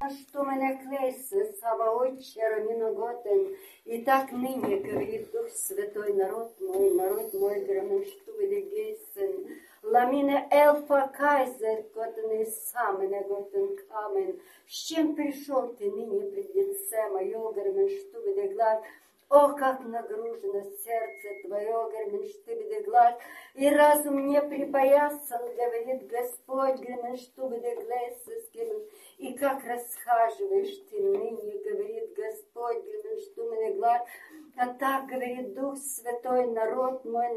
что мы наклейся, Саваотчера Миноготен. И так ныне, говорит Дух Святой, народ мой, громы, что вы дегейсен. Ламина элфа кайзер, готен и самый готен камен. С чем пришел ты ныне пред лице мое, громы, что вы деглад. О, как нагружено сердце твое, громы, что вы деглад. И разум не припоясан, говорит Господь, громы, что вы деглад. И как расхаживаешь ты ныне, говорит Господь, громы, что вы деглад. А так, говорит Дух Святой, народ мой,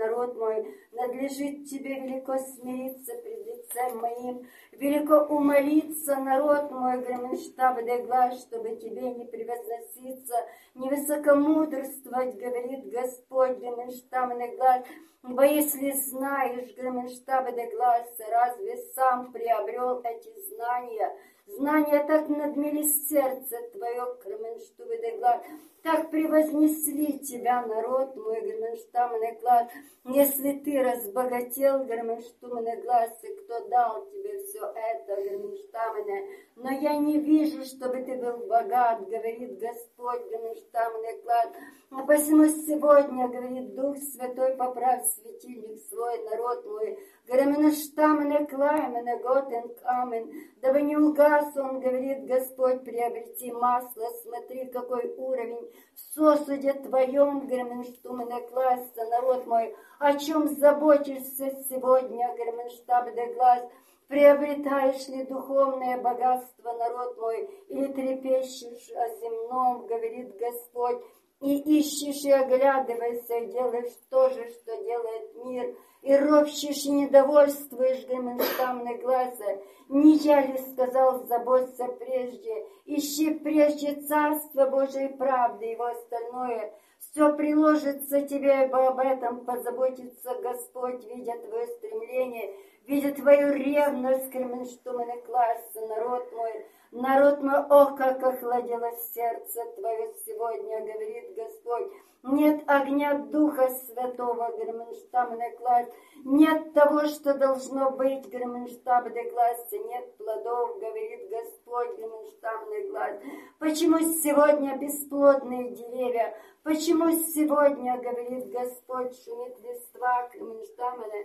надлежит тебе велико смириться пред лицем моим, велико умолиться, народ мой, громыштаб дегла, чтобы тебе не превозноситься, не высокомудрствовать, говорит Господь, громыштаб дегла. Ибо если знаешь, громыштаб дегла, разве сам приобрел эти знания? Знания так надмели сердце твое, громыштаб дегла. Так превознесли тебя, народ мой, громыштамный глаз. Если ты разбогател, громыштамный глаз, и кто дал тебе все это, громыштамное. Но я не вижу, чтобы ты был богат, говорит Господь, громыштамный глаз. А посему сегодня, говорит Дух Святой, поправь светильник свой, народ мой. Громыштамный клаймен, готен камен. Дабы не угас он, говорит Господь, приобрети масло, смотри, какой уровень. В сосуде твоем, громыштамный глаз, народ мой, о чем заботишься сегодня, громыштамный глаз. Приобретаешь ли духовное богатство, народ мой, или трепещешь о земном, говорит Господь, и ищешь и оглядываешься, и делаешь то же, что делает мир, и ропщешь и недовольствуешь, громыштамный глаз. Не я ли сказал, заботься прежде, ищи прежде Царство Божие и правды, его остальное все приложится тебе, ибо об этом позаботится Господь, видя твое стремление, видя твою ревность, громыштамный глаз, народ мой, о, как охладилось сердце твое сегодня, говорит Господь. Нет огня Духа Святого, громыштамный глаз, нет того, что должно быть, громыштамный глаз, нет плодов, говорит Господь, громыштамный глаз. Почему сегодня бесплодные деревья? Почему сегодня, говорит Господь, шумит листва, громыштамный,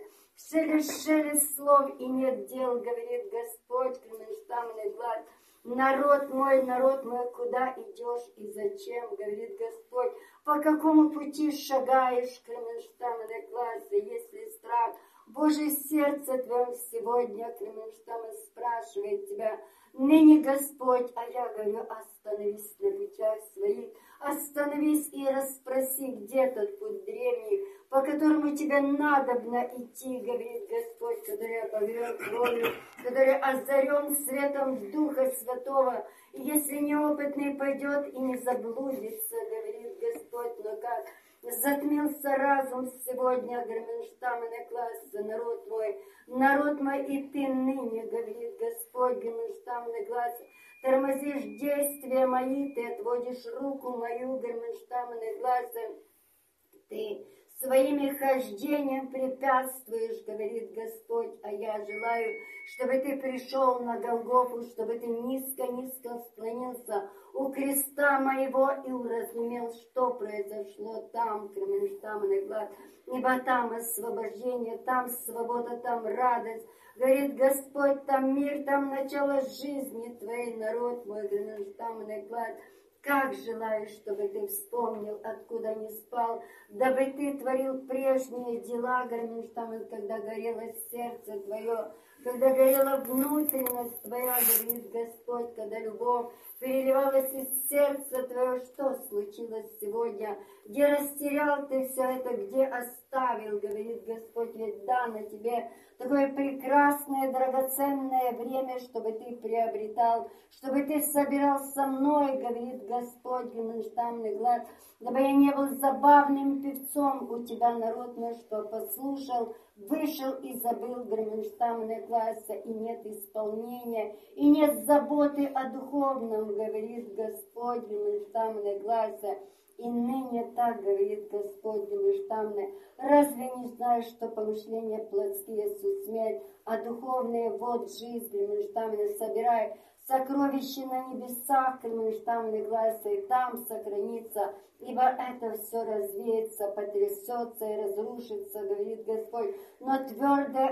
шелест слов и нет дел, говорит Господь, громыштамный глаз. Народ мой, куда идешь и зачем, говорит Господь, по какому пути шагаешь, громыштамный глаз, если страх Божье сердце твоем сегодня, громыштамный, спрашивает тебя, ныне Господь, а я говорю, остановись на путях своих, остановись и расспроси, где тот путь древний, по которому тебе надобно идти, говорит Господь, который оповерен кровью, который озарен светом Духа Святого. И если неопытный пойдет и не заблудится, говорит Господь, но как затмился разум сегодня, громыштамный глаз, народ мой, и ты ныне, говорит Господь, громыштамный глаз, тормозишь действия мои, ты отводишь руку мою, громыштамный глаз, ты своими хождением препятствуешь, говорит Господь, а я желаю, чтобы ты пришел на Голгофу, чтобы ты низко-низко склонился у креста моего и уразумел, что произошло там, громыштамный глаз, ибо там освобождение, там свобода, там радость. Говорит Господь, там мир, там начало жизни твоей, народ мой, громыштамный глаз. Как желаю, чтобы ты вспомнил, откуда не спал, дабы ты творил прежние дела, громыштамный, когда горело сердце твое, когда горела внутренность твоя, говорит Господь, когда любовь переливалась из сердца твоего. Что случилось сегодня? Где растерял ты все это, где оставил, говорит Господь, ведь дано тебе такое прекрасное, драгоценное время, чтобы ты приобретал, чтобы ты собирал со мной, говорит Господь, громыштамный глаз, дабы я не был забавным певцом у тебя, народ мой, что послушал, вышел и забыл, громыштамный глаз, и нет исполнения, и нет заботы о духовном, говорит Господь, громыштамный глаз. И ныне так, говорит Господь, громыштамный, разве не знаешь, что помышления плотские суть смерть, а духовные вот жизнь, громыштамный, собирай сокровище на небесах, Кремльштамный глаз, и там сохранится, ибо это все развеется, потрясется и разрушится, говорит Господь. Но твердое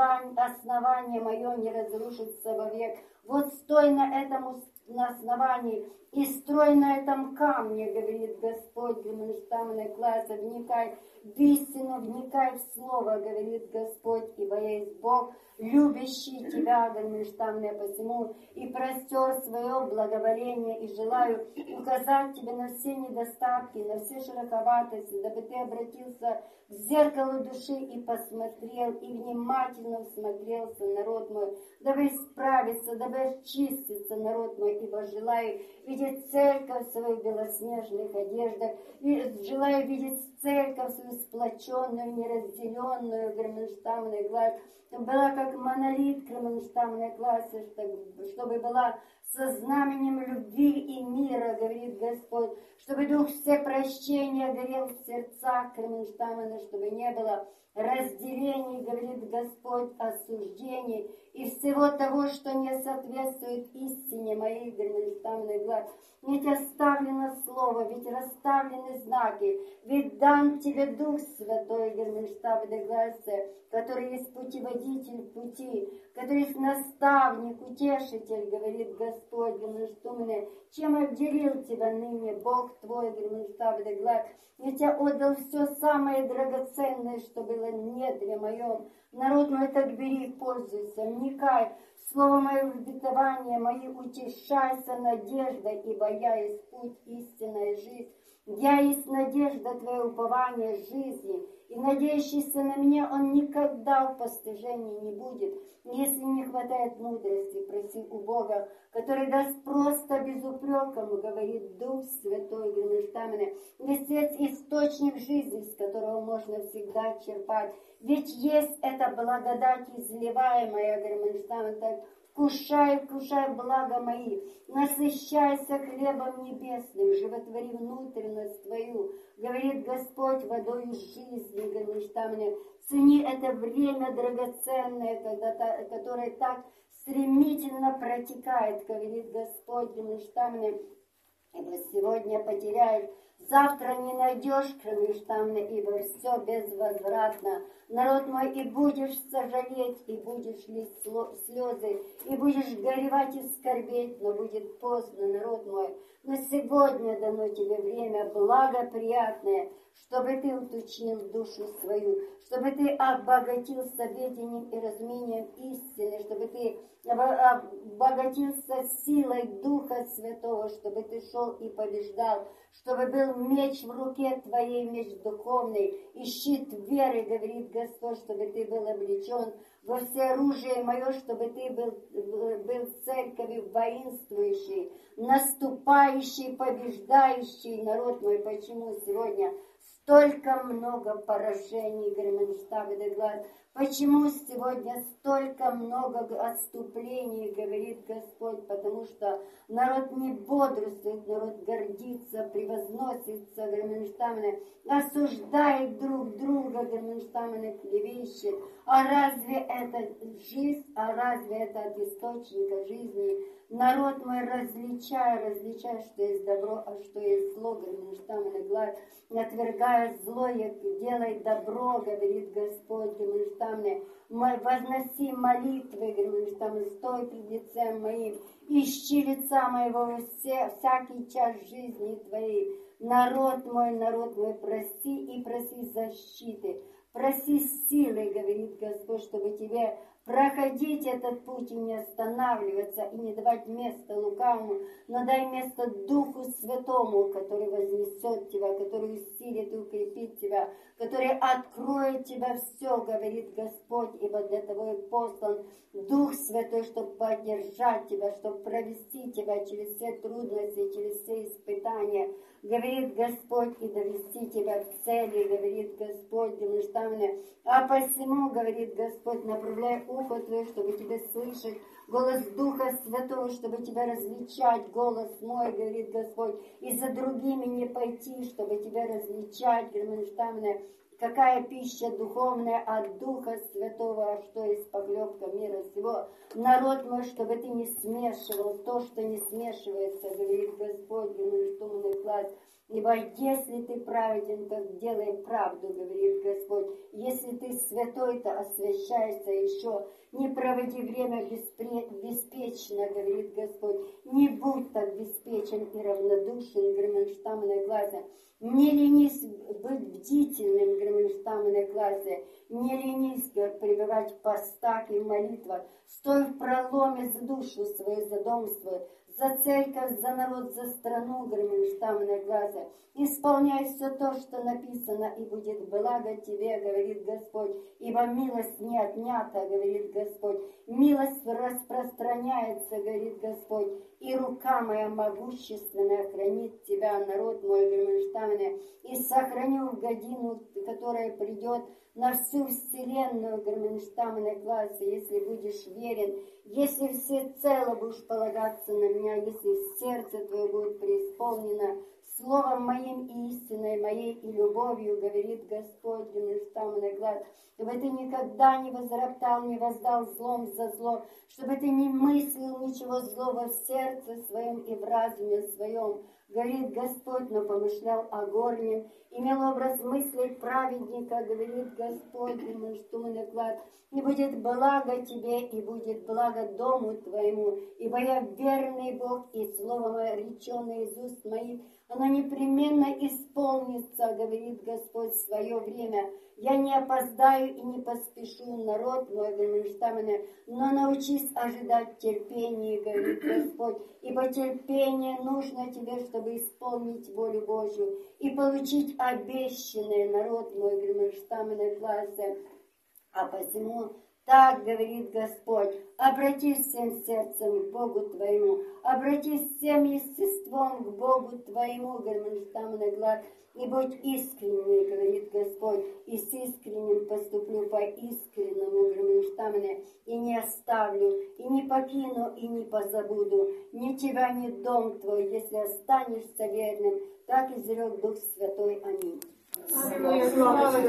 основание мое не разрушится вовек. Вот стой на этом основании и строй на этом камне, говорит Господь, Кремльштамный глаз, вникай в истину, вникай в слово, говорит Господь, ибо есть Бог, любящий тебя, Кремльштамный, посему, и простер свое благоволение, и желаю указать тебе на все недостатки, на все широковатости, дабы ты обратился в зеркало души и посмотрел, и внимательно всмотрелся, народ мой, дабы исправиться, дабы очиститься, народ мой, ибо желаю видеть церковь свою в белоснежных одеждах, и желаю видеть церковь свою сплоченную, неразделенную, Кремльштамный глаз, была как монолит, Кремльштамный глаз, чтобы была со знаменем любви и мира, говорит Господь, чтобы дух все прощения горел в сердцах, Кремльштамный, чтобы не было разделений, говорит Господь, осуждений и всего того, что не соответствует истине моей, Кремльштамный глаз. Ведь оставлено слово, ведь расставлены знаки, ведь дан тебе Дух Святой, Кремльштамный глаз, который есть путеводитель пути, который есть наставник, утешитель, говорит Господь, Кремльштамный, чем обделил тебя ныне Бог твой, Кремльштамный глаз. Ведь я отдал все самое драгоценное, что было в недре моем. Народ мой, так бери, пользуйся, вникай в слово мое, в обетование мои, утешайся надеждой, ибо я есть путь, истинная жизнь. Я есть надежда твоя, упование жизни, и надеющийся на меня, он никогда в постыжении не будет. Если не хватает мудрости, проси у Бога, который даст просто без упрека, говорит Дух Святой, Кремльштамный. Есть источник жизни, с которого можно всегда черпать. Ведь есть эта благодать, изливаемая, Кремльштамный, так вкушай, вкушай блага мои, насыщайся хлебом небесным, животвори внутренность твою, говорит Господь, водою жизни, Кремльштамный. Цени это время драгоценное, которое так стремительно протекает, говорит Господь, Кремльштамный, ибо сегодня потеряешь, завтра не найдешь, Кремльштамный, ибо все безвозвратно. Народ мой, и будешь сожалеть, и будешь лить слезы, и будешь горевать и скорбеть, но будет поздно, народ мой. Но сегодня дано тебе время благоприятное, чтобы ты уточнил душу свою, чтобы ты обогатился ведением и разумением истины, чтобы ты обогатился силой Духа Святого, чтобы ты шел и побеждал, чтобы был меч в руке твоей, меч духовный, и щит веры, говорит Господь, чтобы ты был облечен во всеоружие мое, чтобы ты был церковью воинствующий, наступающий, побеждающий, народ мой. Почему сегодня столько много поражений, Кремльштамный глаз? Почему сегодня столько много отступлений, говорит Господь? Потому что народ не бодрствует, народ гордится, превозносится, Кремльштамный, осуждает друг друга, Кремльштамный, клевещет. А разве это жизнь? А разве это от источника жизни? Народ мой, различай, что есть добро, а что есть зло, Кремльштамный глаз, отвергая злое, делай добро, говорит Господь, Кремльштамный, возноси молитвы, Кремльштамный, стой пред лицем моим, ищи лица моего всякий час жизни твоей. Народ мой, проси и проси защиты, проси силы, говорит Господь, чтобы тебе проходить этот путь и не останавливаться, и не давать место лукавому, но дай место Духу Святому, который вознесет тебя, который усилит и укрепит тебя, который откроет тебя все, говорит Господь, ибо для того и послан Дух Святой, чтобы поддержать тебя, чтобы провести тебя через все трудности, через все испытания, говорит Господь, и довести тебя к цели, говорит Господь, Кремльштамный. А посему, говорит Господь, направляй ухо твое, чтобы тебе слышать голос Духа Святого, чтобы тебя различать, голос мой, говорит Господь, и за другими не пойти, чтобы тебя различать, Кремльштамный, какая пища духовная от Духа Святого, а что из похлебка мира сего. Народ мой, чтобы ты не смешивал то, что не смешивается, говорит Господь, что мы наклад. Ибо если ты праведен, то делай правду, говорит Господь. Если ты святой, то освящайся еще. Не проводи время беспечно, говорит Господь. Не будь так беспечен и равнодушен, Гременштамной классе. Не ленись быть бдительным, Гременштамной классе. Не ленись пребывать в постах и в молитвах. Стой в проломе за душу свою, за дом свой. За церковь, за народ, за страну, Гременштамной классе. Исполняй все то, что написано, и будет благо тебе, говорит Господь. Ибо милость не отнята, говорит Господь. Милость распространяется, говорит Господь. И рука моя могущественная хранит тебя, народ мой, Гременштамной. И сохраню в годину, которая придет на всю вселенную, Гременштамной классе, если будешь верен, если всецело будешь полагаться на меня, если сердце твое будет преисполнено словом моим и истиной моей и любовью, говорит Господь, Гременштамной классе, чтобы ты никогда не возроптал, не воздал злом за зло, чтобы ты не мыслил ничего злого в сердце своем и в разуме своем, говорит Господь, но помышлял о горнем, имел образ мыслей праведника, говорит Господь, Гременштамной классе, и будет благо тебе, и будет благо дому твоему, ибо я верный Бог, и слово мое, реченное из уст моих, оно непременно исполнится, говорит Господь, в свое время. Я не опоздаю и не поспешу, народ мой, Гременштамной, но научись ожидать терпения, говорит Господь, ибо терпение нужно тебе, чтобы исполнить волю Божью и получить обещанное, народ мой, Гременштамной классе. А посему так говорит Господь, обратись всем сердцем к Богу твоему, обратись всем естеством к Богу твоему, Гременштамной классе, и будь искренним, говорит Господь, и с искренним поступлю по искреннему, Гременштамной, и не оставлю, и не покину, и не позабуду ни тебя, ни дом твой, если останешься верным, так изрек Дух Святой. Аминь.